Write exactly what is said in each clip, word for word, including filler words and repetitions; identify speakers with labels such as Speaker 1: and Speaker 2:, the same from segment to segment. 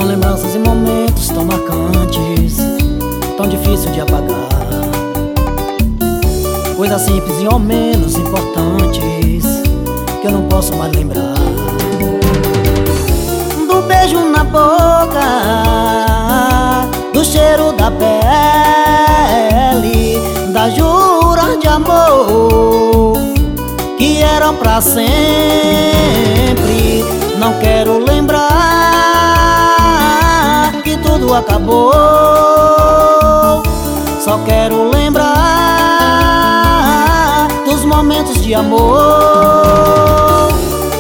Speaker 1: São lembranças e momentos tão marcantes, tão difícil de apagar. Coisas simples e ao menos importantes que eu não posso mais lembrar. Do beijo na boca, do cheiro da pele, das juras de amor que eram pra sempre. Não quero lembrar que tudo acabou, só quero lembrar dos momentos de amor.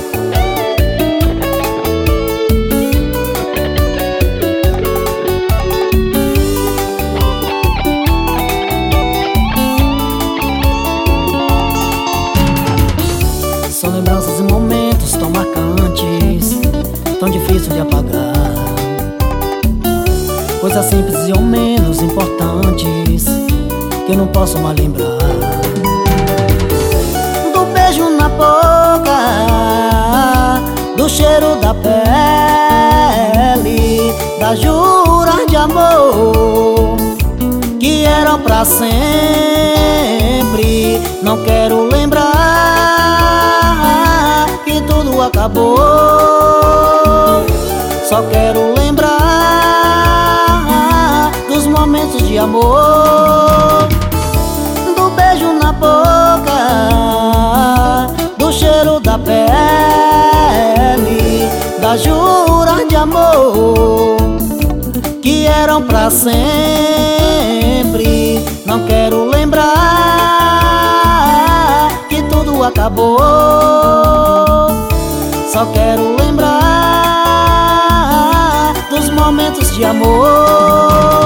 Speaker 1: São lembranças e momentos tão marcantes, tão difícil de apagar. Coisas simples e ao menos importantes que eu não posso mais lembrar. Do beijo na boca, do cheiro da pele, das juras de amor que eram pra sempre. Não quero lembrar que tudo acabou, só quero lembrar dos momentos de amor. Do beijo na boca, do cheiro da pele, das juras de amor que eram pra sempre. Não quero lembrar que tudo acabou, só quero lembrar dos momentos de amor.